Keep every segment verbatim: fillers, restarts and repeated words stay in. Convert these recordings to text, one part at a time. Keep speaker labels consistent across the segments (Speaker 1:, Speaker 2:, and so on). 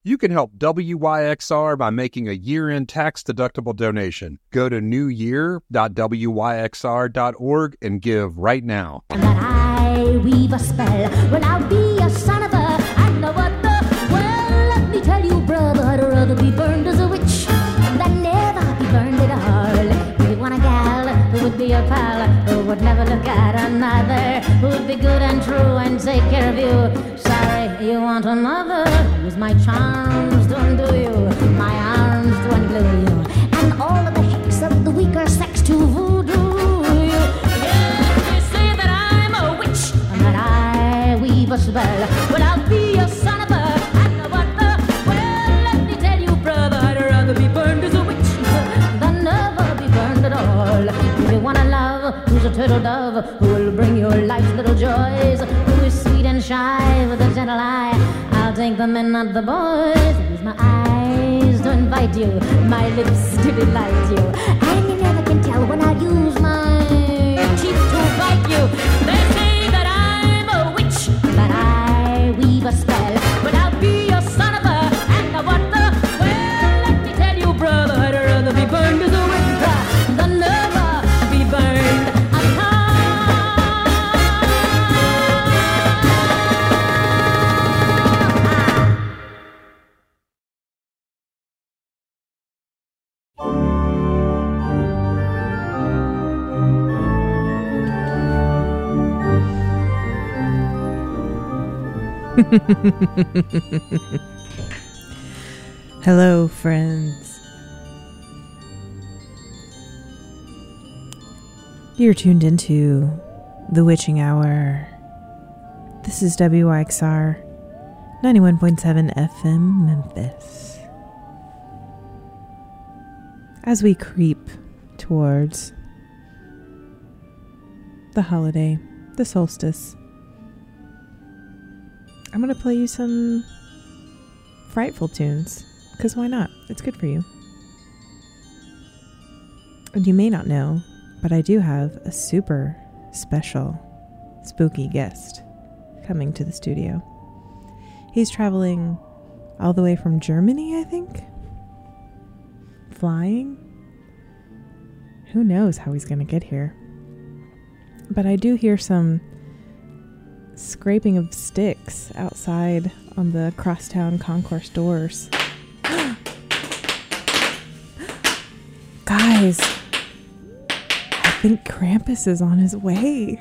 Speaker 1: You can help W Y X R by making a year-end tax-deductible donation. Go to new year dot w y x r dot org and give right now.
Speaker 2: And that I weave a spell. Well, I'll be a son of a... I know what the... Well, let me tell you, brother, I'd rather be burned as a witch than never be burned at all. If you want a gal who would be your pal, who would never look at another, who would be good and true and take care of you. Sorry, you want another. Use my charms to undo you, my arms to unglue you, and all of the hicks of the weaker sex to voodoo you. Yeah, they say that I'm a witch and that I weave a spell. Well, I'll be a son of a... I know what the... Well, let me tell you, brother, I'd rather be burned as a witch than never be burned at all. If you want a love who's a turtle dove, who will bring your life's little joys, who is sweet and shy with a gentle eye, I'll take the men, not the boys. Use my eyes to invite you, my lips to delight you, and you never can tell when I use my teeth to bite you. They say that I'm a witch, that I weave a spell, but I'll be your son of a... And what the... Well, let me tell you, brother, I'd rather be burned as a witch than never be burned at all.
Speaker 3: Hello, friends. You're tuned into The Witching Hour. This is W Y X R ninety-one point seven F M Memphis. As we creep towards the holiday, the solstice, I'm going to play you some frightful tunes, because why not? It's good for you. And you may not know, but I do have a super special spooky guest coming to the studio. He's traveling all the way from Germany, I think? Flying? Who knows how he's going to get here. But I do hear some scraping of sticks outside on the crosstown concourse doors. Guys, I think Krampus is on his way.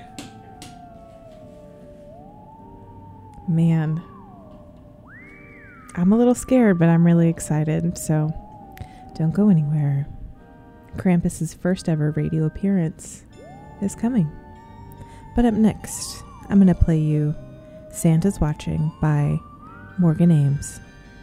Speaker 3: Man, I'm a little scared, but I'm really excited, so don't go anywhere. Krampus's first ever radio appearance is coming. But up next, I'm going to play you Santa's Watching by Morgan Ames.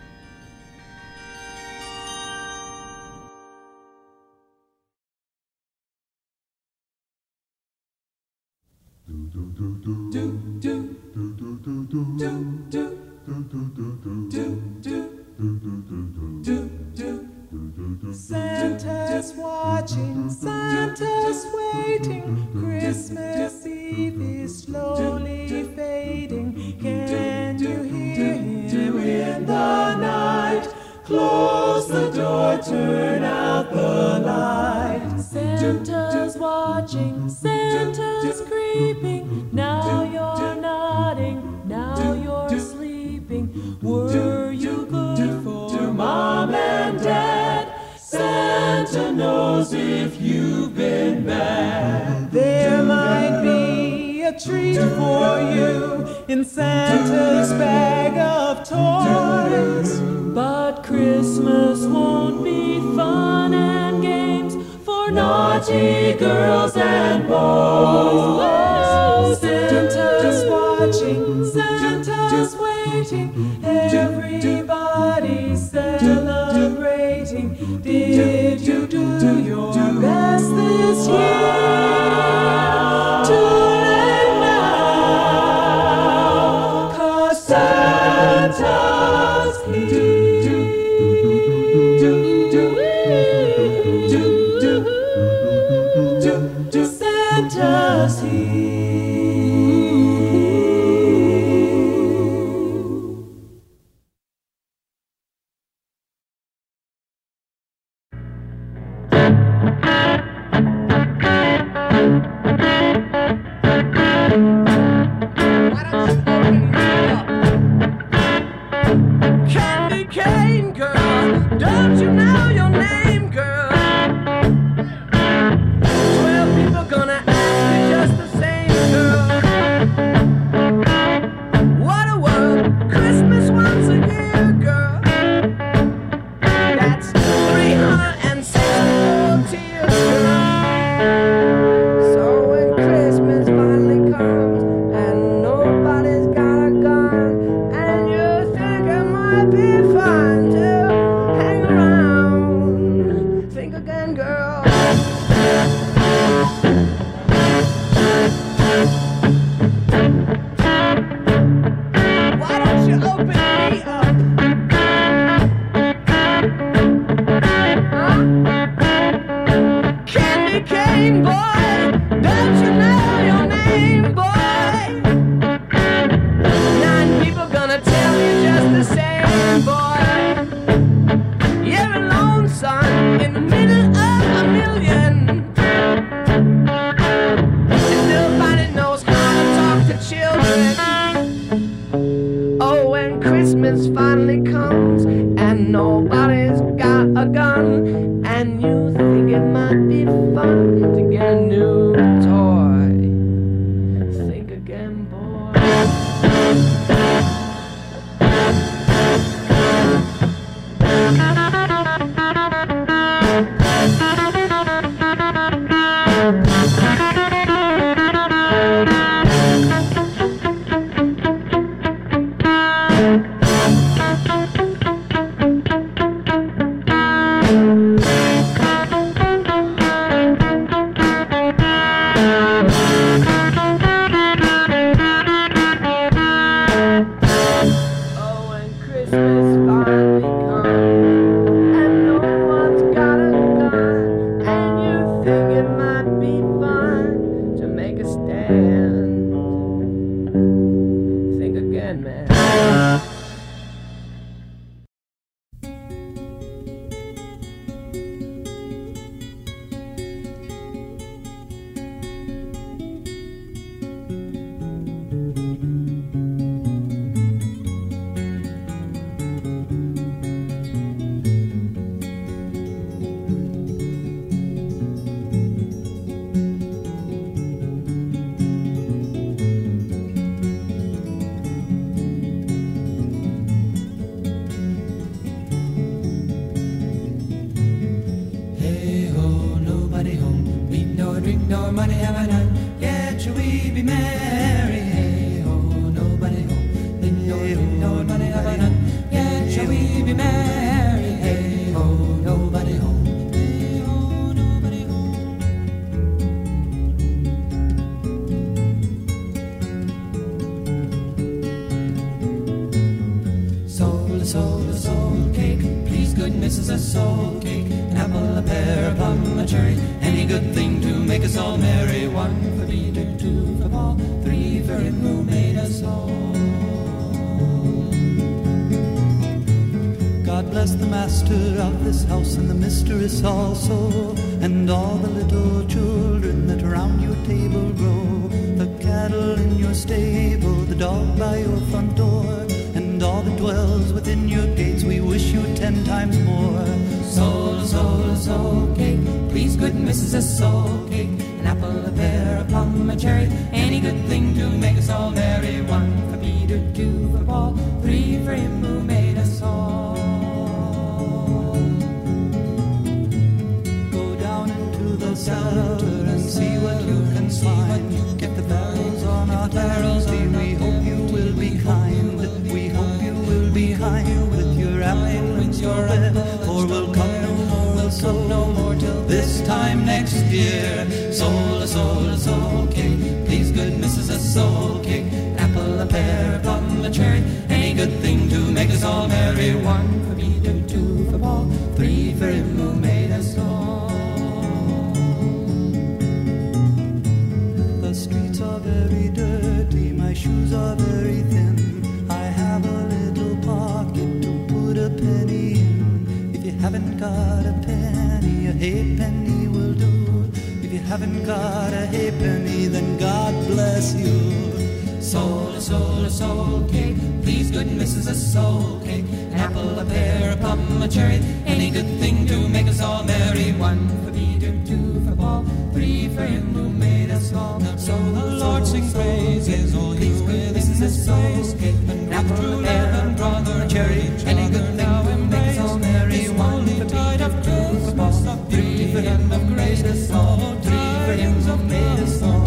Speaker 4: Santa's watching, Santa's waiting, Christmas Eve is slowly fading. Can you hear him in the night? Close the door, turn out the light. Santa's watching, Santa's creeping. Now you're nodding, now you're sleeping. Were you good for Mom and Dad? Santa knows if you've been bad. There might be a treat for you in Santa's bag of toys, but Christmas won't be fun and games for naughty girls and boys. Santa's watching, Santa's waiting, everybody's celebrating. Did you do your best this year? Too late now, 'cause Santa's here. Santa's here. Don't you know your name, girl? Twelve people gonna ask you just the same, girl. What a world, Christmas once a year, girl. That's three hundred sixty-four tears, girl. So when Christmas finally comes and nobody's got a gun, and you think it might be fun to hang around, think again, girl. Why don't you open me up? Huh? Candy cane boy, don't you know your name, boy? Nine people gonna tell you just the same, boy. You're alone, son, in the middle of a million. And nobody knows how to talk to children. Oh, when Christmas finally comes and nobody's got a gun, and you think it might be fun to get a new toy, think again, boy. Oh, when Christmas finally comes and no one's got a gun, and you think it might be fun to make a stand, think again, man.
Speaker 5: Hey ho, nobody home. Eat nor drink nor money have I none. Yet shall we be merry. Hey ho, nobody home. Eat nor drink nor money have I none. Yet shall we be merry. Hey ho, nobody home. Hey ho, nobody home. Soul, a soul, a soul cake. Please, good missus, a soul cake. An apple, a pear, a plum, a cherry. Any good thing to make us all merry. One for Peter, two for Paul, three for him who made us all. God bless the master of this house and the mistress also, and all the little children that around your table grow, the cattle in your stable, the dog by your front door, and all that dwells within your gates. We wish you ten times more. Soul, a soul, a soul cake. Please, good missus, a soul cake. An apple, a pear, a plum, a cherry. Any good thing to make us all merry. One for Peter, two for Paul, three for him who made us all. Go down into the cellar and see what you can find. Get the barrels on our barrels. We hope you will be kind. We hope you will be kind with your apple and your red. For we'll come no more, we'll come no more till this time next year. Soul, a soul, a soul cake. Please, good missus, a soul cake. An apple, a pear, a plum, a cherry. Any good thing to make us all merry. One for Peter, two for Paul, three for him who made us all. The streets are very dirty, my shoes are very thin. I have a little pocket to put a penny in. If you haven't got a penny, a halfpenny will do. If you haven't got a halfpenny, then God bless you. Soul, a soul, a soul cake. Please, good missus, a soul cake. An apple, a pear, a plum, a cherry. Any good thing to make us all merry. One for Peter, two for Paul, three for him who made us all. So the Lord sing praises, all he's with us in this place. And now true love and brother cherry. Any good thing to make us all merry. One for Peter, two for Paul, three for him who made us all. Three for him who made us all.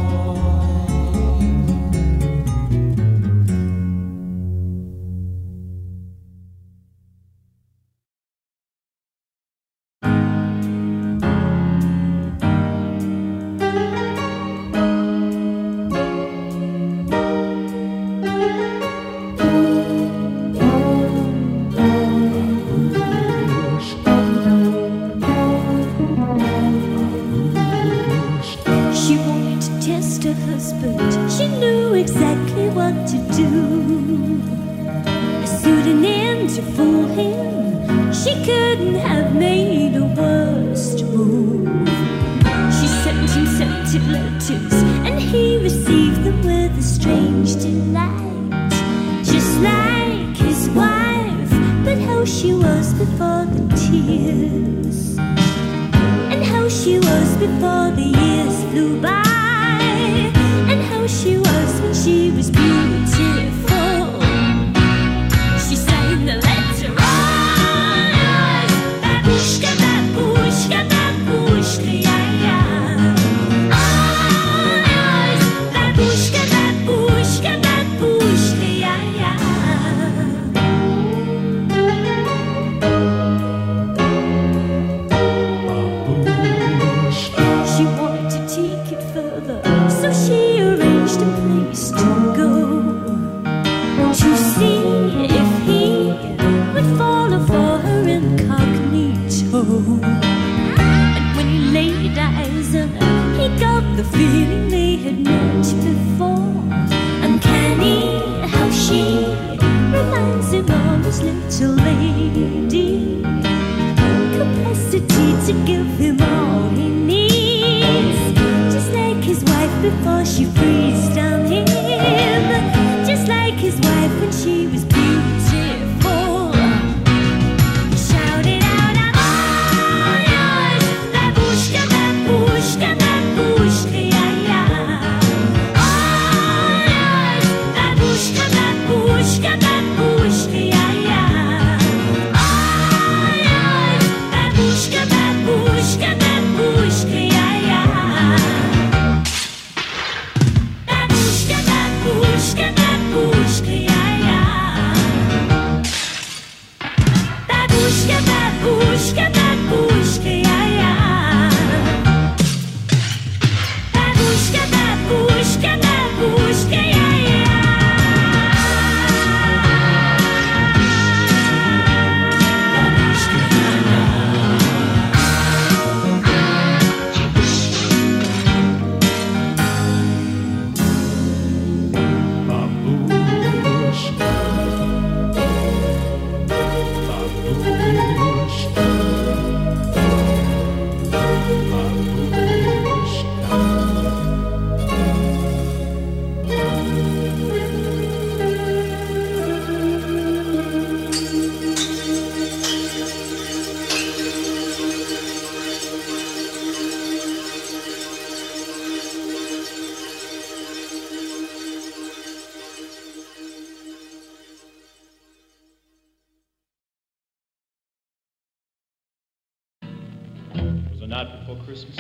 Speaker 6: Night before Christmas,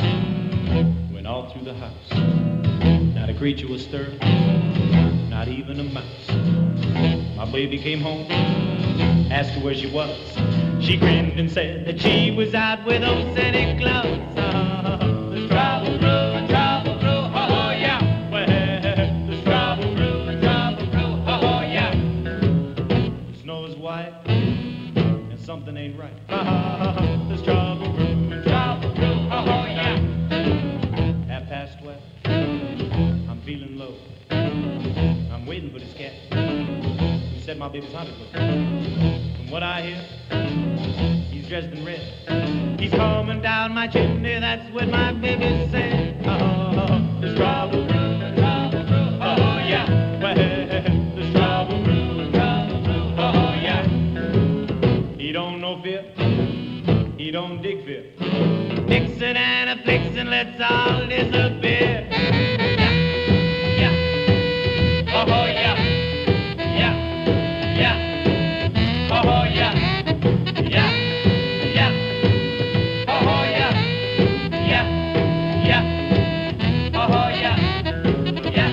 Speaker 6: went all through the house. Not a creature was stirring, not even a mouse. My baby came home, asked her where she was. She grinned and said that she was out with old Santa Claus. Uh, the travel through and travel through, oh, oh yeah. Well, the travel through and travel through, oh, oh yeah. The snow is white and something ain't right. Uh, the travel through. I'm feeling low. I'm waiting for this cat. He said my baby's hunted with him. From what I hear, he's dressed in red. He's coming down my chimney, that's what my baby said. Oh, the travel through, travel through, oh yeah. Well, the travel through, travel through, oh yeah. He don't know fear. He don't dig fear. Vixen and a fixen, let's all disappear. Yeah, yeah. Oh, oh, yeah. Yeah, yeah. Oh, oh, yeah. Yeah, yeah. Oh, oh, yeah. Yeah, yeah. Oh, oh, yeah. Yeah,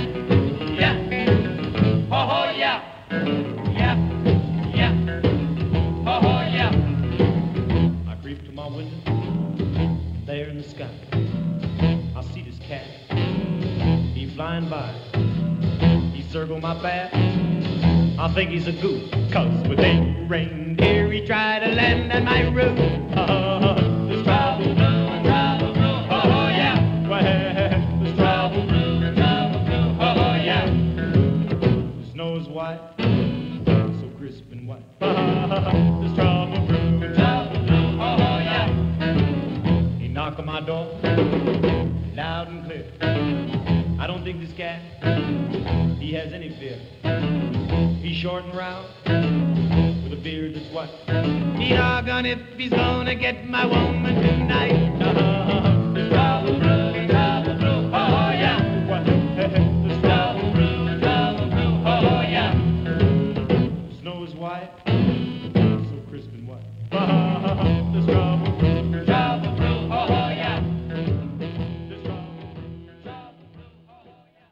Speaker 6: yeah. Oh, oh, yeah. Yeah, yeah. Oh, oh, yeah. I creep to my window. There in the sky, I see this cat. He flying by. He circle my path. I think he's a goof, cause with a reindeer he tried to land on my roof. Uh, there's trouble brewing, trouble brewing, oh, oh yeah. Well, there's trouble brewing, trouble brewing, oh, oh yeah. The snow's white, so crisp and white. There's trouble brewing, trouble brewing, oh, oh yeah. He knock on my door, loud and clear. I don't think this cat, he has any fear. He's short and round, with a beard that's white. He doggone if he's gonna get my woman tonight. Uh, there's trouble brewing, trouble brewing, oh, oh yeah. There's trouble brewing, trouble brewing, oh, oh yeah. The snow is white, so crisp and white. Uh, there's trouble brewing, trouble brewing, oh, oh yeah. There's trouble brewing, trouble brewing, oh, oh yeah.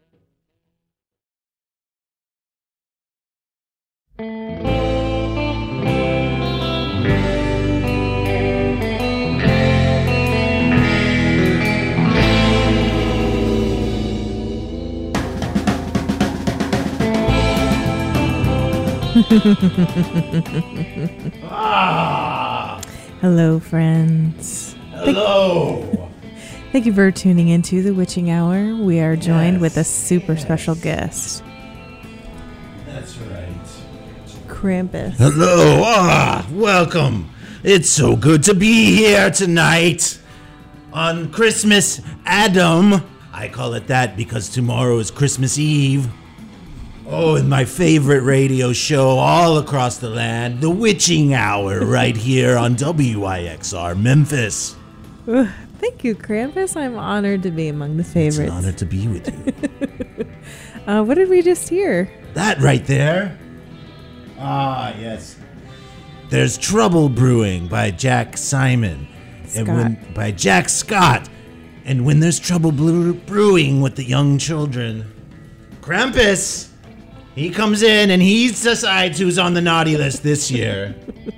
Speaker 7: Ah!
Speaker 3: Hello, friends.
Speaker 7: Hello!
Speaker 3: Thank you for tuning into the Witching Hour. We are joined
Speaker 7: Yes,
Speaker 3: with a super
Speaker 7: yes.
Speaker 3: special guest,
Speaker 7: That's right.
Speaker 3: Krampus.
Speaker 7: Hello! Ah! Welcome! It's so good to be here tonight on Christmas Adam. I call it that because tomorrow is Christmas Eve. Oh, and my favorite radio show all across the land, The Witching Hour, right here on W I X R Memphis.
Speaker 3: Ugh, thank you, Krampus. I'm honored to be among the
Speaker 7: It's
Speaker 3: favorites.
Speaker 7: an honor to be with you.
Speaker 3: Uh, what did we just hear?
Speaker 7: That right there. Ah, yes. There's Trouble Brewing by Jack Simon. And when, by Jack Scott. And when there's trouble brew- brewing with the young children, Krampus, he comes in and he decides who's on the naughty list this year.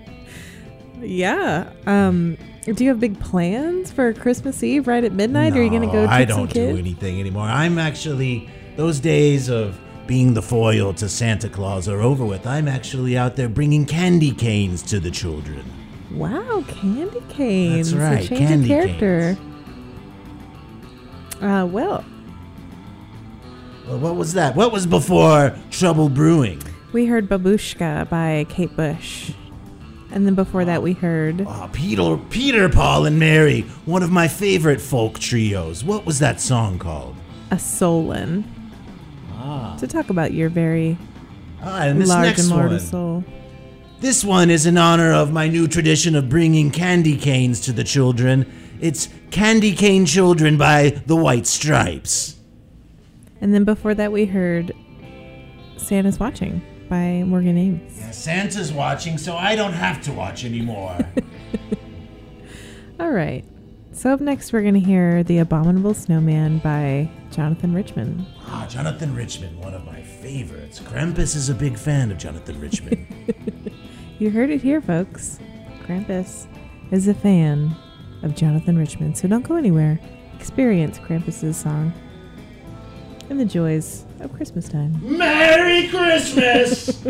Speaker 3: Yeah. Um, do you have big plans for Christmas Eve right at midnight?
Speaker 7: No,
Speaker 3: Are you going to go trick
Speaker 7: I
Speaker 3: some
Speaker 7: don't
Speaker 3: kids?
Speaker 7: do anything anymore. I'm actually, those days of being the foil to Santa Claus are over with. I'm actually out there bringing candy canes to the children.
Speaker 3: Wow, candy canes.
Speaker 7: That's right,
Speaker 3: A change
Speaker 7: candy
Speaker 3: of character. Uh, well,
Speaker 7: Well, what was that? What was before Trouble Brewing?
Speaker 3: we heard Babushka by Kate Bush. And then before that, we heard
Speaker 7: Oh, Peter, Peter, Paul, and Mary, one of my favorite folk trios. What was that song called?
Speaker 3: A Solon.
Speaker 7: Ah,
Speaker 3: To talk about your very
Speaker 7: ah and this
Speaker 3: large
Speaker 7: next
Speaker 3: immortal
Speaker 7: one.
Speaker 3: soul.
Speaker 7: This one is in honor of my new tradition of bringing candy canes to the children. It's Candy Cane Children by the White Stripes.
Speaker 3: And then before that, we heard Santa's Watching by Morgan Ames.
Speaker 7: Yeah, Santa's watching, so I don't have to watch anymore.
Speaker 3: All right. So up next, we're going to hear The Abominable Snowman by Jonathan Richman.
Speaker 7: Ah, Jonathan Richman, one of my favorites. Krampus is a big fan of Jonathan Richman.
Speaker 3: You heard it here, folks. Krampus is a fan of Jonathan Richman, so don't go anywhere. Experience Krampus's song and the joys of Christmas time.
Speaker 7: Merry Christmas!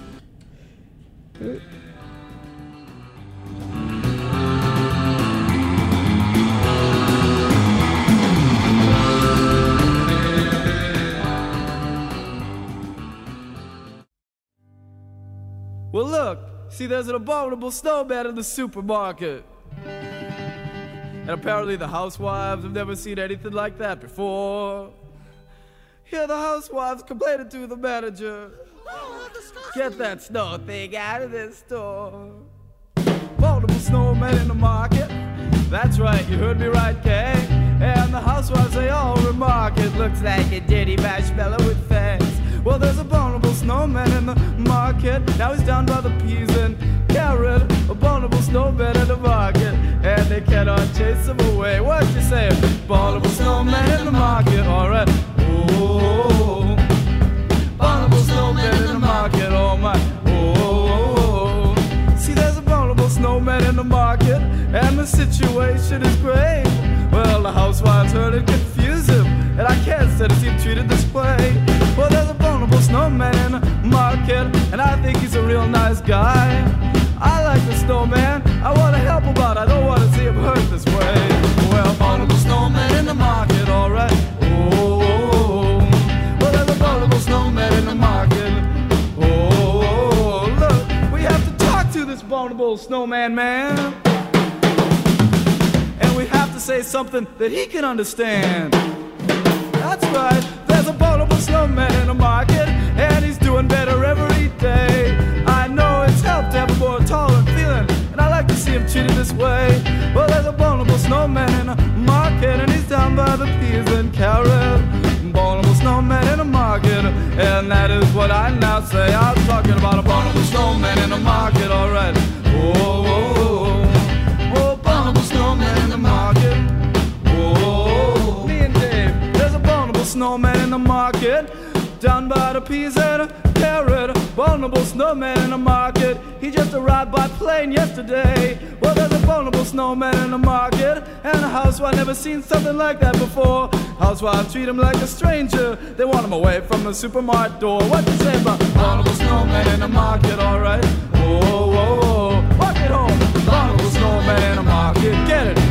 Speaker 8: Well, look, see, there's an abominable snowman in the supermarket. And apparently the housewives have never seen anything like that before. Here the housewives complaining to the manager. Get that snow thing out of this store. Multiple snowmen in the market. That's right, you heard me right, Kay. And the housewives, they all remark it looks like a dirty marshmallow with fangs. Well, there's a abominable snowman in the market. Now he's down by the peas and carrot. Abominable snowman in the market, and they cannot chase him away. What you say? Abominable snowman in the market, alright. Oh, abominable snowman in the market, oh my. Oh, see, there's abominable snowman in the market, and the situation is grave. Well, the housewives heard it confuse him, and I can't stand to see him treated this way. Well, there's a abominable snowman in the market, and I think he's a real nice guy. I like the snowman, I want to help him out, I don't want to see him hurt this way. Well, abominable snowman in the market, alright. Oh, well, there's a abominable snowman in the market. Oh, look, we have to talk to this abominable snowman man. And we have to say something that he can understand. That's right, there's a abominable snowman in the market, and he's doing better every day. I know it's helped to have a more tolerant feeling, and I like to see him treated this way. Well, there's a abominable snowman in the market, and he's down by the peas and carrot. Abominable snowman in the market, and that is what I now say. I'm talking about a abominable snowman in the market, alright. Oh, oh, oh, oh, abominable snowman in the market. Oh, me and Dave, there's a abominable snowman in the market, down by the peas and a carrot. Abominable snowman in the market, he just arrived by plane yesterday. Well, there's a abominable snowman in the market, and the housewife never seen something like that before. Housewives treat him like a stranger, they want him away from the supermarket door. What you say about abominable snowman in the market, alright? Oh, oh, oh, walk it home. Abominable snowman in the market, get it.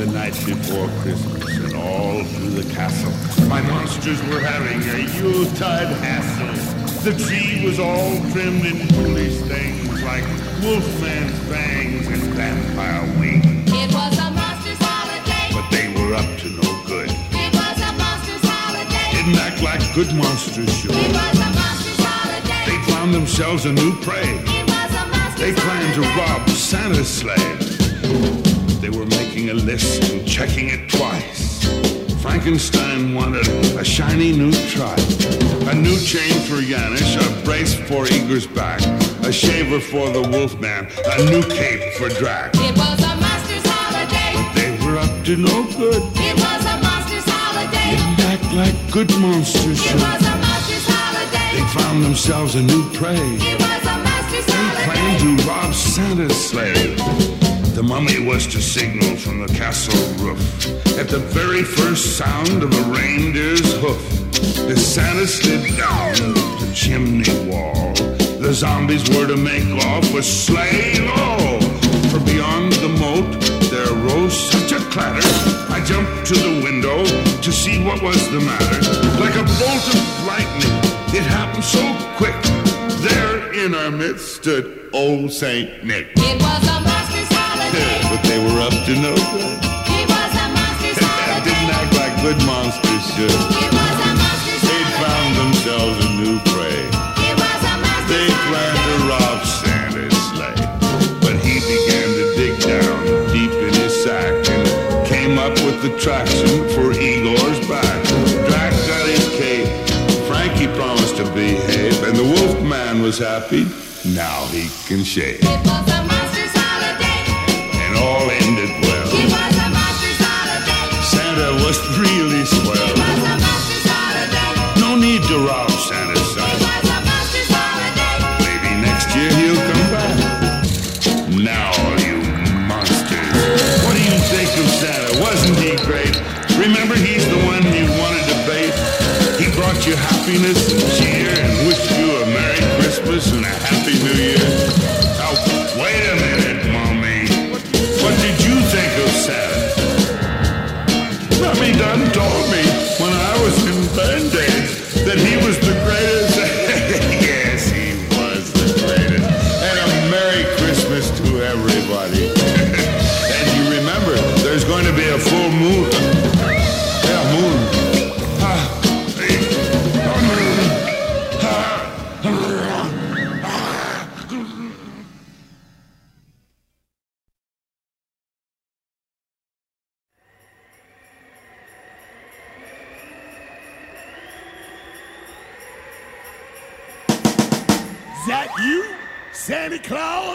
Speaker 9: the night before Christmas, and all through the castle, my monsters were having a Yuletide hassle. The tree was all trimmed in foolish things like wolfman's fangs and vampire wings.
Speaker 2: It was a monster's holiday.
Speaker 9: But they were up to no good.
Speaker 2: It was a monster's holiday.
Speaker 9: Didn't act like good monsters should.
Speaker 2: It was a monster's holiday.
Speaker 9: They found themselves a new prey.
Speaker 2: It was a monster's
Speaker 9: They planned to
Speaker 2: holiday.
Speaker 9: rob Santa's sleigh. They were making a list and checking it twice. Frankenstein wanted a shiny new trike, a new chain for Yanish, a brace for Igor's back, a shaver for the Wolfman, a new cape for Drac.
Speaker 2: It was a monster's holiday.
Speaker 9: They were up to no good.
Speaker 2: It was a monster's holiday.
Speaker 9: Didn't act like good monsters
Speaker 2: It
Speaker 9: should.
Speaker 2: was a monster's holiday.
Speaker 9: They found themselves a new prey.
Speaker 2: It was a monster's
Speaker 9: They
Speaker 2: holiday.
Speaker 9: planned to rob Santa's sleigh. The mummy was to signal from the castle roof at the very first sound of a reindeer's hoof. The Santa slid down the chimney wall. The zombies were to make off with sleigh and all. For beyond the moat there rose such a clatter. I jumped to the window to see what was the matter. Like a bolt of lightning, it happened so quick. There in our midst stood old Saint Nick.
Speaker 2: It was a monster's holiday.
Speaker 9: But they were up to no good.
Speaker 2: It was a monster's holiday.
Speaker 9: Didn't act like good monsters should.
Speaker 2: It was a monster's
Speaker 9: They found
Speaker 2: holiday.
Speaker 9: themselves a new prey.
Speaker 2: It was a
Speaker 9: They
Speaker 2: monster's
Speaker 9: planned to
Speaker 2: holiday.
Speaker 9: rob Santa's sleigh. But he began to dig down deep in his sack and came up with the traction for Igor's back. Drac got his cape. Frankie promised to behave, and the Wolfman was happy. Now he can shave.
Speaker 2: It was a monster's holiday.
Speaker 9: And all ended well.
Speaker 2: It was a monster's holiday.
Speaker 9: Santa was really swell.
Speaker 2: It was a monster's holiday.
Speaker 9: No need to rob Santa's
Speaker 2: It
Speaker 9: son.
Speaker 2: was a monster's holiday.
Speaker 9: Maybe next year he'll come back. Now, you monsters. What do you think of Santa? Wasn't he great? Remember, he's the one you wanted to bait. He brought you happiness and cheer and wished you a Merry Christmas and a Happy New Year. Now, wait a minute, Mommy. What did you think of Santa? Mommy done told me when I was in Band-Aids that he was the greatest. Yes, he was the greatest. And a Merry Christmas to everybody. And you remember, there's going to be a full moon. Yeah, moon. Ah, hey, a moon. Ah,
Speaker 10: Is that you, Santa Claus?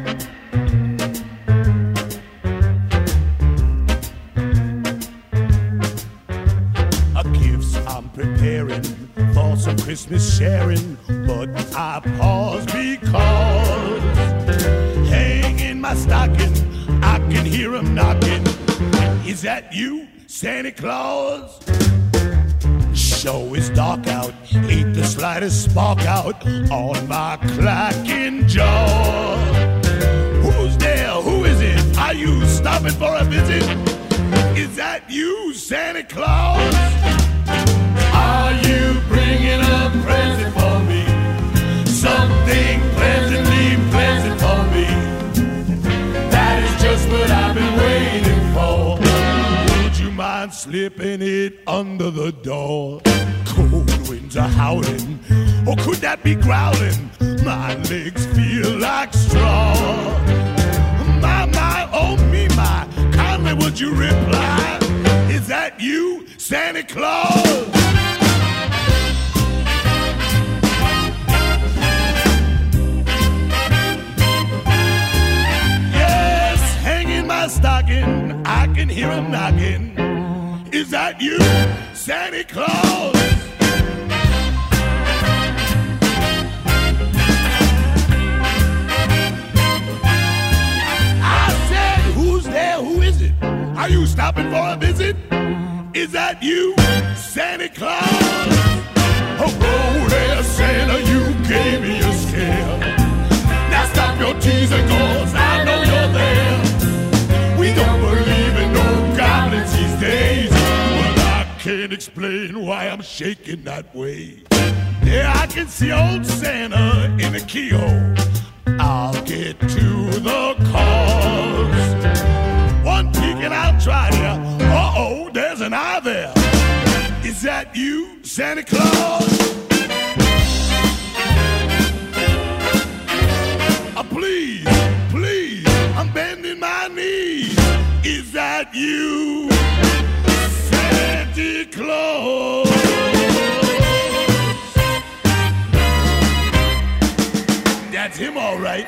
Speaker 10: A gifts I'm preparing for some Christmas sharing, but I pause because hanging my stocking, I can hear 'em knocking. Is that you, Santa Claus? Show is dark out, ain't the slightest spark out on my clacking jaw. Who's there? Who is it? Are you stopping for a visit? Is that you, Santa Claus? Are you bringing a present for me? Something pleasantly pleasant for me. That is just what I've been waiting for. Would you mind slipping it under the door? Cold winds are howling, or could that be growling? My legs feel like straw. My, my, oh me, my, kindly would you reply? Is that you, Santa Claus? Yes, hanging my stocking, I can hear 'em knocking. Is that you, Santa Claus? I said, who's there? Who is it? Are you stopping for a visit? Is that you, Santa Claus? Oh, there, Santa, you gave me a scare. Now stop your teasing, cause I know you're there. We don't believe in no can't explain why I'm shaking that way. Yeah, I can see old Santa in the keyhole. I'll get to the cause. One peek and I'll try there. Uh-oh, there's an eye there. Is that you, Santa Claus? Uh, please, please, I'm bending my knees. Is that you, Santa Claus? That's him, all right.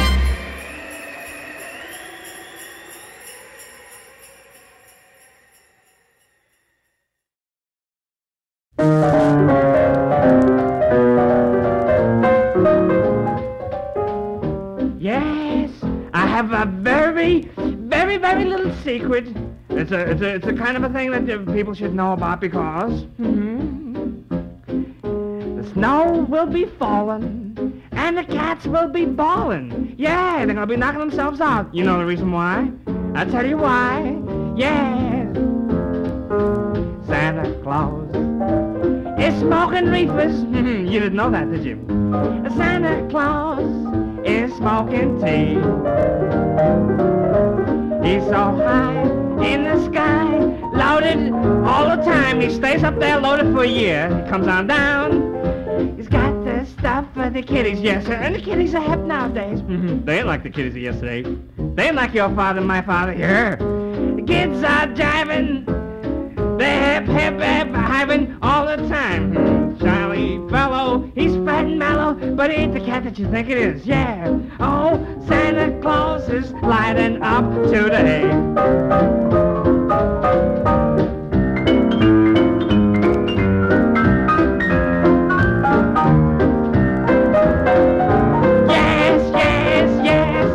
Speaker 11: Yes, I have a very, very, very little secret. It's a, it's a, it's a kind of a thing that uh, people should know about because mhm, the snow will be falling and the cats will be bawling. Yeah, they're gonna be knocking themselves out. You know the reason why? I'll tell you why. Yeah, Santa Claus is smoking reefers. You didn't know that, did you? Santa Claus is smoking tea. He's so high in the sky, loaded all the time. He stays up there loaded for a year. He comes on down. He's got the stuff for the kiddies, yes, sir. And the kiddies are hip nowadays. They ain't like the kiddies of yesterday. They ain't like your father and my father. Yeah. The kids are jiving. They're hip, hip, hip, hiving all the time. Charlie fellow, he's fat and mellow, but he ain't the cat that you think it is, yeah. Oh, Santa Claus is lighting up today. Yes, yes, yes.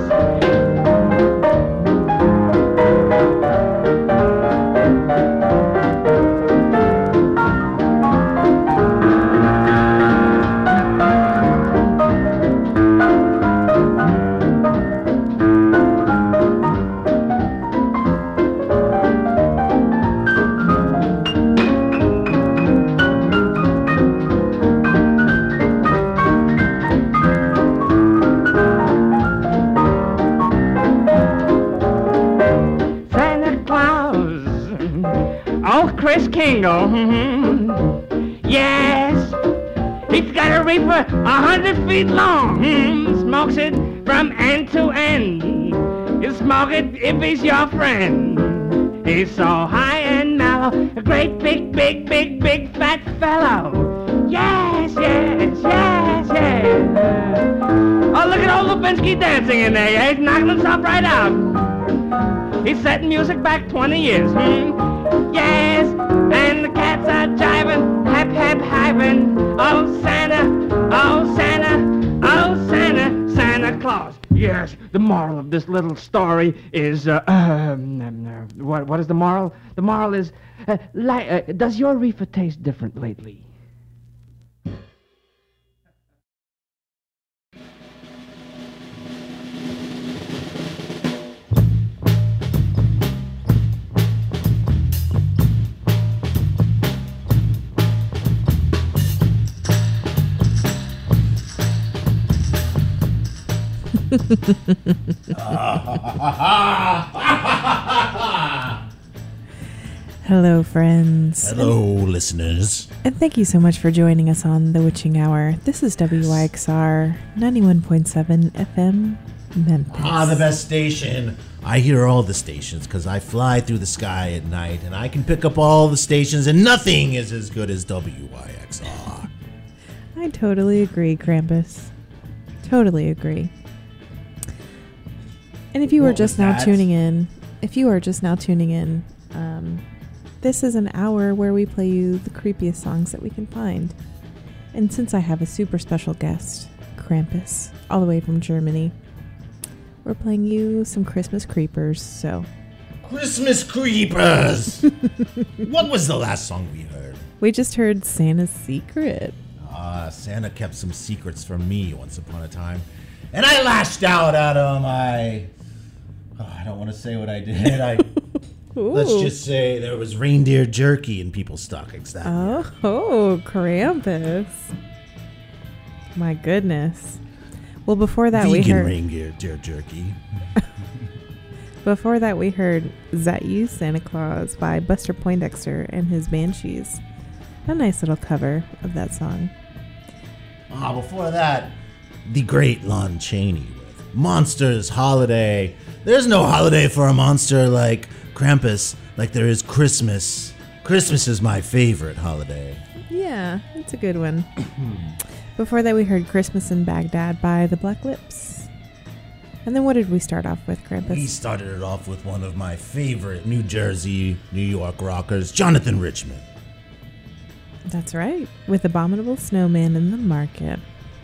Speaker 11: Kris Kringle, mm-hmm. Yes, he's got a reefer a hundred feet long, mm-hmm. Smokes it from end to end. He'll smoke it if he's your friend. He's so high and mellow, a great big, big, big, big fat fellow. Yes, yes, yes, yes. Oh, look at old Lubinsky dancing in there, yeah? He's knocking himself right out. He's setting music back twenty years, hmm? Yes, and the cats are jiving, hap, hap, hiving. Oh, Santa, oh, Santa, oh, Santa, Santa Claus. Yes, the moral of this little story is, uh, um, uh, what, what is the moral? The moral is, uh, li- uh, does your reefer taste different lately?
Speaker 3: Hello, friends.
Speaker 7: Hello, listeners.
Speaker 3: And thank you so much for joining us on The Witching Hour. This is W Y X R ninety-one point seven F M, Memphis.
Speaker 7: Ah, the best station. I hear all the stations because I fly through the sky at night and I can pick up all the stations and nothing is as good as W Y X R.
Speaker 3: I totally agree, Krampus. Totally agree. And if you
Speaker 7: What
Speaker 3: were just
Speaker 7: was
Speaker 3: now
Speaker 7: that?
Speaker 3: tuning in, if you are just now tuning in, um, this is an hour where we play you the creepiest songs that we can find. And since I have a super special guest, Krampus, all the way from Germany, we're playing you some Christmas creepers, so...
Speaker 7: Christmas creepers! What was the last song we heard?
Speaker 3: We just heard Santa's Secret.
Speaker 7: Uh, Santa kept some secrets from me once upon a time. And I lashed out at him. I... Oh, I don't want to say what I did. I Let's
Speaker 3: Ooh.
Speaker 7: just say there was reindeer jerky in people's stockings that year.
Speaker 3: Oh, oh, Krampus. My goodness. Well, before that we
Speaker 7: Vegan
Speaker 3: heard
Speaker 7: reindeer jer- jerky.
Speaker 3: before that we heard Is That You, Santa Claus by Buster Poindexter and his Banshees. A nice little cover of that song.
Speaker 7: Ah, before that, the great Lon Chaney with Monsters Holiday. There's no holiday for a monster like Krampus, like there is Christmas. Christmas is my favorite holiday.
Speaker 3: Yeah, it's a good one. Before that we heard Christmas in Baghdad by the Black Lips. And then what did we start off with, Krampus?
Speaker 7: We started it off with one of my favorite New Jersey, New York rockers, Jonathan Richman.
Speaker 3: That's right, with Abominable Snowman in the Market.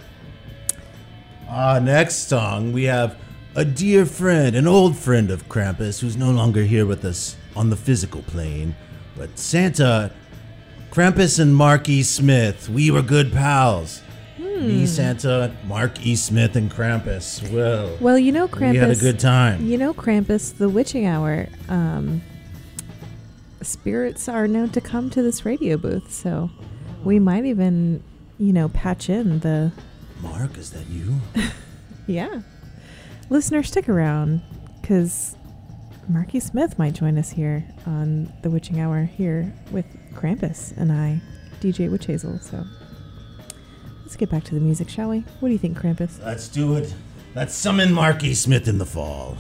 Speaker 7: Ah, next song, we have a dear friend, an old friend of Krampus, who's no longer here with us on the physical plane. But Santa, Krampus and Mark E. Smith, we were good pals.
Speaker 3: Hmm.
Speaker 7: Me, Santa, Mark E. Smith, and Krampus. Well,
Speaker 3: Well, you know, Krampus.
Speaker 7: we had a good time.
Speaker 3: You know, Krampus, the witching hour, um, spirits are known to come to this radio booth, so we might even, you know, patch in the.
Speaker 7: Mark, is that you?
Speaker 3: Yeah. Listener, stick around, because Marky Smith might join us here on the witching hour here with Krampus and I, D J Witch Hazel. So let's get back to the music, shall we? What do you think, Krampus?
Speaker 7: Let's do it. Let's summon Mark E. Smith in the fall.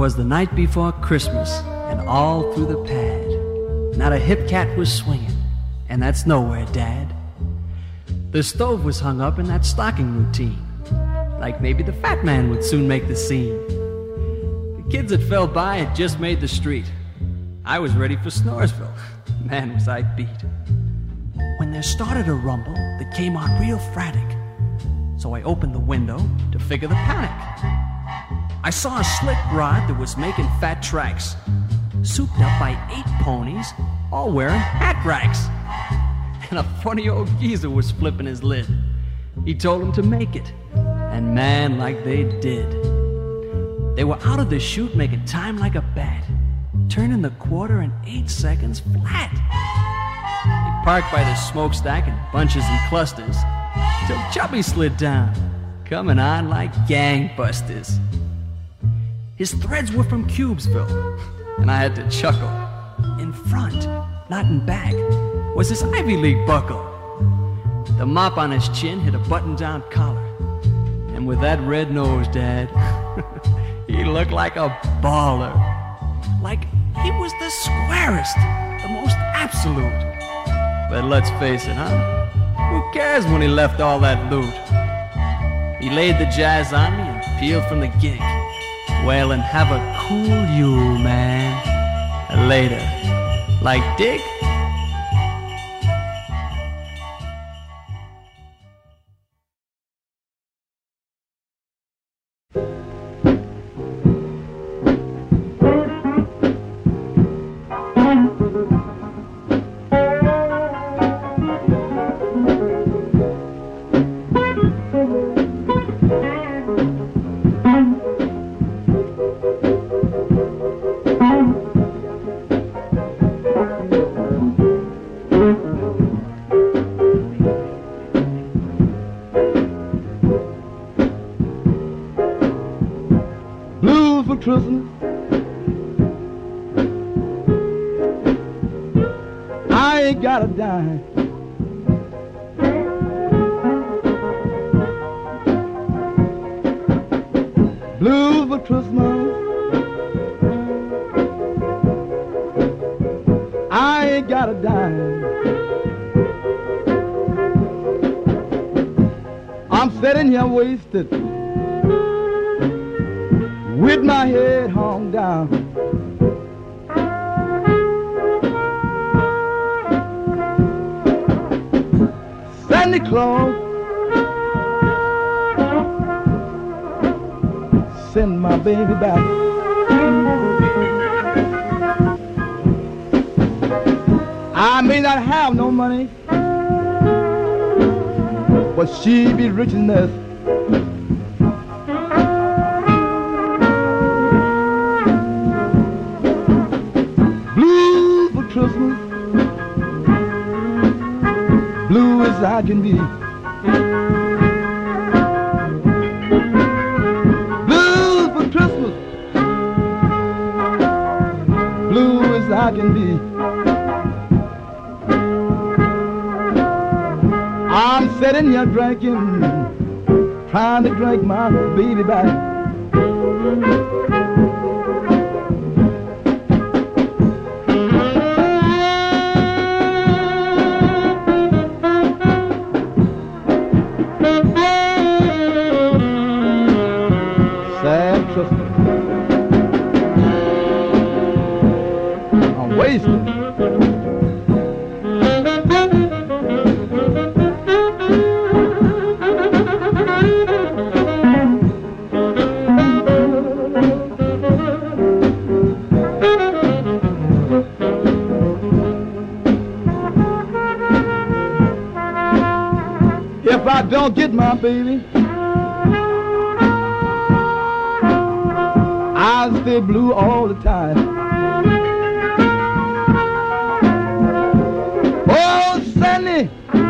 Speaker 12: 'Twas the night before Christmas, and all through the pad, not a hip cat was swinging, and that's nowhere, Dad. The stove was hung up in that stocking routine, like maybe the fat man would soon make the scene. The kids that fell by had just made the street. I was ready for Snoresville. Man, was I beat. When there started a rumble that came on real frantic, so I opened the window to figure the panic. I saw a slick rod that was making fat tracks, souped up by eight ponies, all wearing hat racks. And a funny old geezer was flipping his lid. He told them to make it, and man, like they did. They were out of the chute making time like a bat, turning the quarter in eight seconds flat. They parked by the smokestack in bunches and clusters, till Chubby slid down, coming on like gangbusters. His threads were from Cubesville, and I had to chuckle. In front, not in back, was his Ivy League buckle. The mop on his chin hit a button-down collar, and with that red nose, Dad, he looked like a baller. Like he was the squarest, the most absolute. But let's face it, huh? Who cares when he left all that loot? He laid the jazz on me and peeled from the gig. Well, and have a cool Yule, man. Later. Like dig?
Speaker 13: Christmas. I ain't got a dime. Blues for Christmas. I ain't got a dime. I'm sitting here wasted, with my head hung down. Santa Claus, send my baby back. I may not have no money, but she be rich in this. Christmas, blue as I can be. Blue for Christmas, blue as I can be. I'm sitting here drinking, trying to drink my baby back. I'm wasted. If I don't get my baby, I'll stay blue all the time. Oh, Sandy,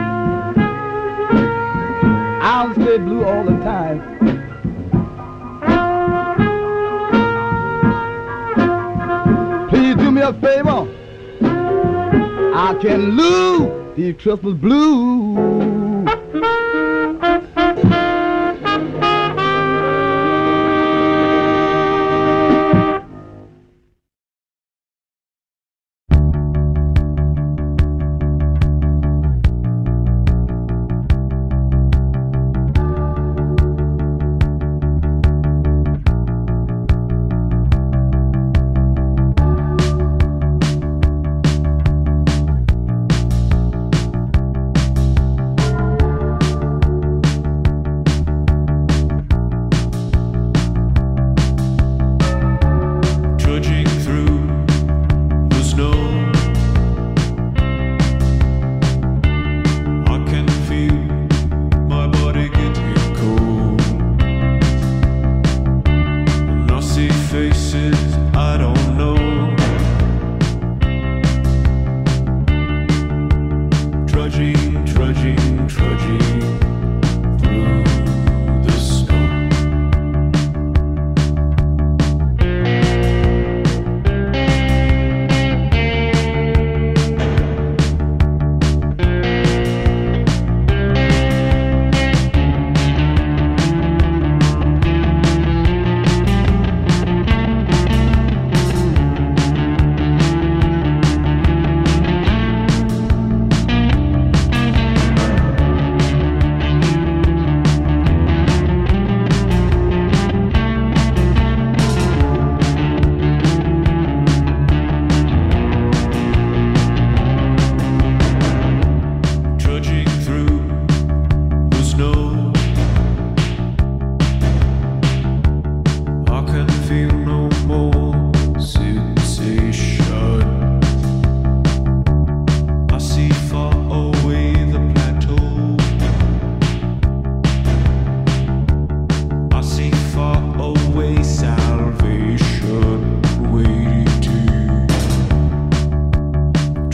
Speaker 13: I'll stay blue all the time. Please do me a favor, I can lose the Christmas blues.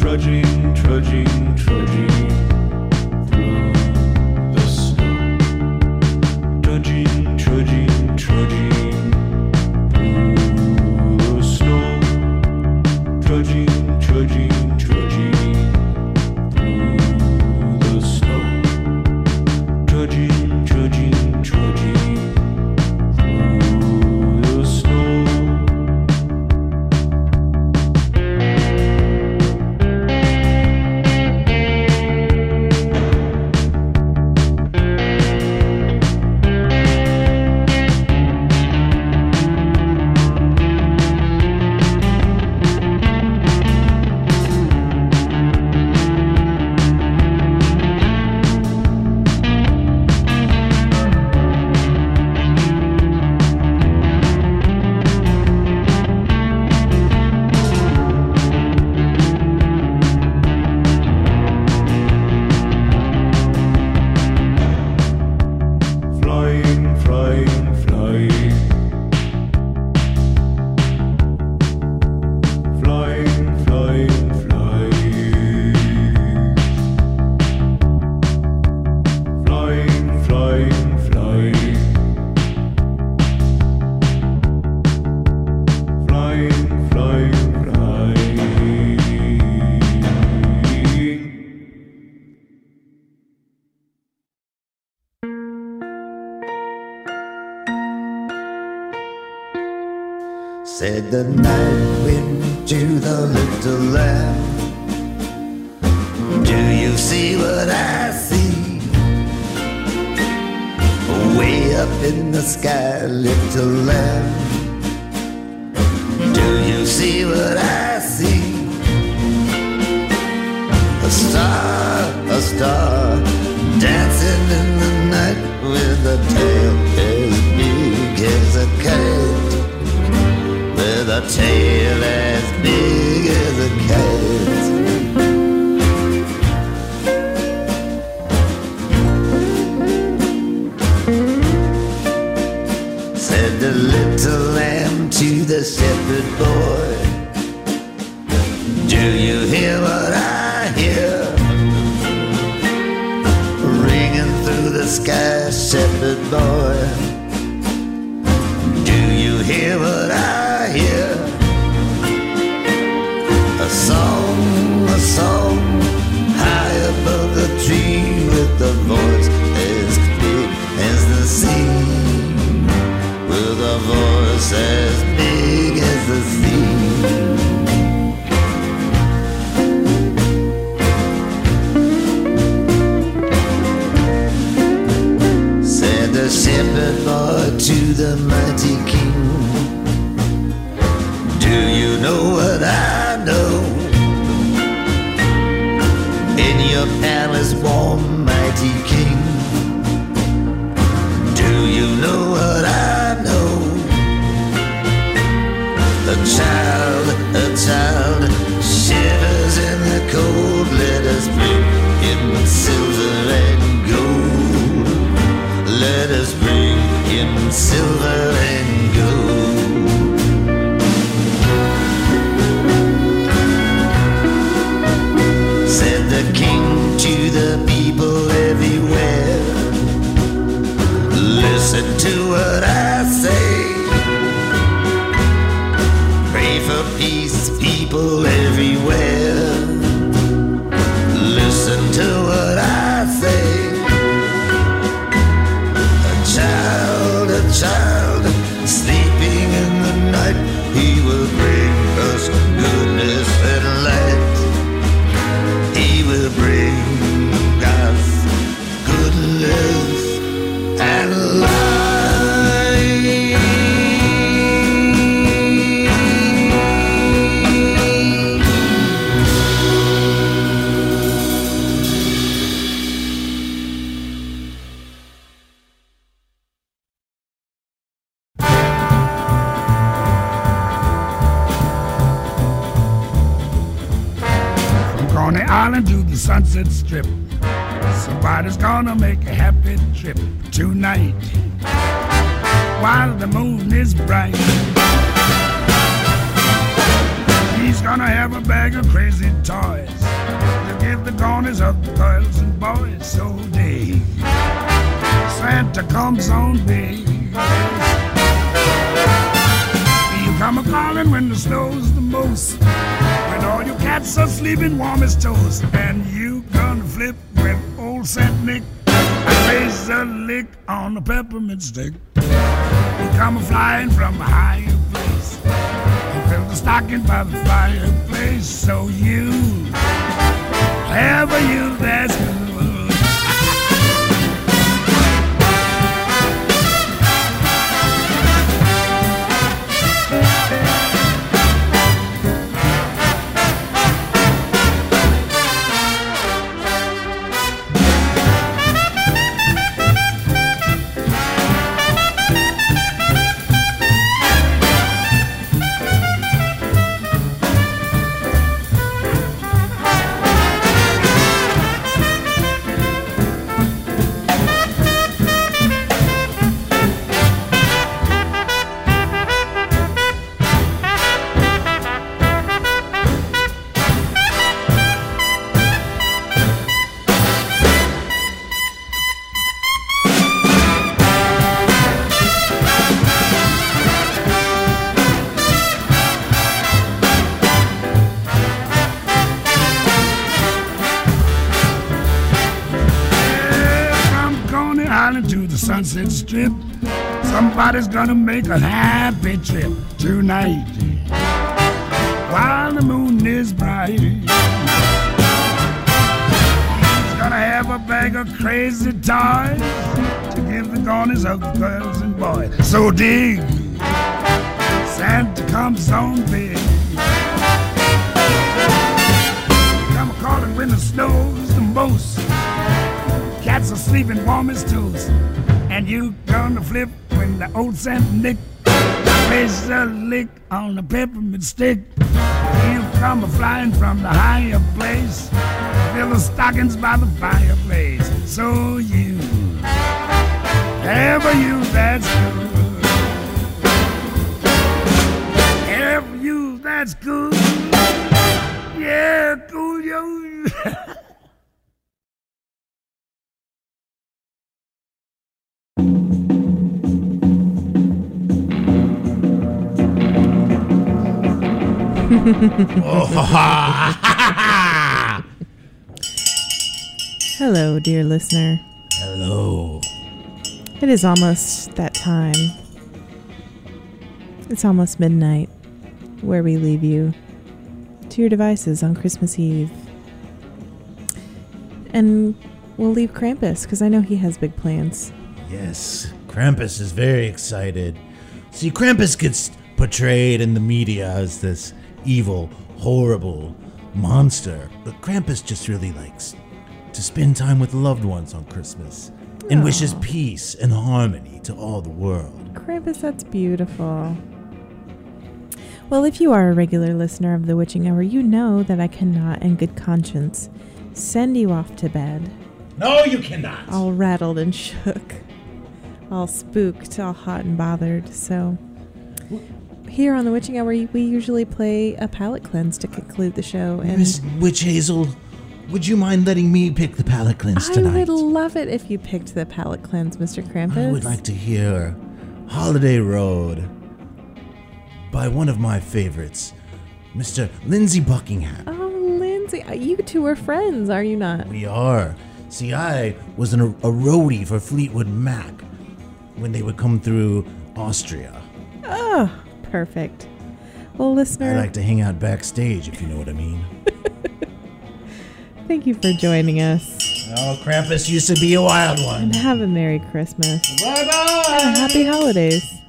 Speaker 10: trudging, trudging, trudging through the snow. Trudging, trudging, trudging through the snow. Trudging, trudging, trudging through the snow. Trudging, trudging, trudging through the snow. Flying, flying, flying. Flying, flying, flying. Flying, flying, flying. Flying, flying, flying.
Speaker 14: Said the night wind to the little lamb, do you see what I see? Way up in the sky, little lamb, do you see what I see? A star, a star, dancing in the night with a tail as big as a kite. With a tail as big as a cat. Said the little lamb to the shepherd boy, do you hear what I hear? Ringing through the sky, shepherd boy, do you hear what I hear? A song, a song, high above the tree, with a voice as big as the sea, with a voice as big as the sea. Said the shepherd boy to the mighty king, do you know what I know? In your palace, warm, mighty king, do you know what I know? A child, a child shivers in the cold. Let us bring him silver and gold. Let us bring him silver and gold. Said the king to the people everywhere, listen to what I say. Pray for peace, people everywhere. Listen to what I say. A child, a child, sleeping in the night, he will bring us goodness and light. He will bring us goodness and light.
Speaker 15: Coney Island to the Sunset Strip, somebody's gonna make a happy trip tonight while the moon is bright. He's Somebody's gonna have a bag of crazy toys to give the corners of the girls and boys. So dig, Santa comes on big. You come a calling when the snow's the most, when all your cats are sleeping warm as toast, and you gonna flip when old Saint Nick plays a lick on a peppermint stick. You come a flying from a higher place, you fill the stocking by the fireplace. So you have a you that's good. To the Sunset Strip, somebody's gonna make a happy trip tonight while the moon is bright. He's gonna have a bag of crazy toys to give the corners of the girls and boys. So dig, Santa comes on big. Come calling when the snow's the most, cats are sleeping warm as toast, and you gonna flip when the old Saint Nick plays a lick on a peppermint stick. You come a flying from the higher place, fill the stockings by the fireplace. So you have a you that's good, have a you that's good, yeah, cool yo.
Speaker 3: Hello, dear listener.
Speaker 7: Hello.
Speaker 3: It is almost that time. It's almost midnight, where we leave you to your devices on Christmas Eve. And we'll leave Krampus, because I know he has big plans.
Speaker 7: Yes, Krampus is very excited. See, Krampus gets portrayed in the media as this evil, horrible monster, but Krampus just really likes to spend time with loved ones on Christmas and
Speaker 3: Aww.
Speaker 7: wishes peace and harmony to all the world.
Speaker 3: Krampus, that's beautiful. Well, if you are a regular listener of The Witching Hour, you know that I cannot, in good conscience, send you off to bed.
Speaker 7: No, you cannot.
Speaker 3: All rattled and shook, all spooked, all hot and bothered. So here on The Witching Hour, we usually play a palate cleanse to conclude the show. And
Speaker 7: Miss Witch Hazel, would you mind letting me pick the palate cleanse tonight?
Speaker 3: I would love it if you picked the palate cleanse, Mister Krampus.
Speaker 7: I would like to hear Holiday Road by one of my favorites, Mister Lindsey Buckingham.
Speaker 3: Oh, Lindsay, you two are friends, are you not?
Speaker 7: We are. See, I was an, a roadie for Fleetwood Mac when they would come through Austria.
Speaker 3: Oh, perfect. Well, listener,
Speaker 7: I like to hang out backstage, if you know what I mean.
Speaker 3: Thank you for joining us.
Speaker 7: Oh, Krampus used to be a wild one.
Speaker 3: And have a Merry Christmas.
Speaker 7: Bye-bye.
Speaker 3: And happy holidays.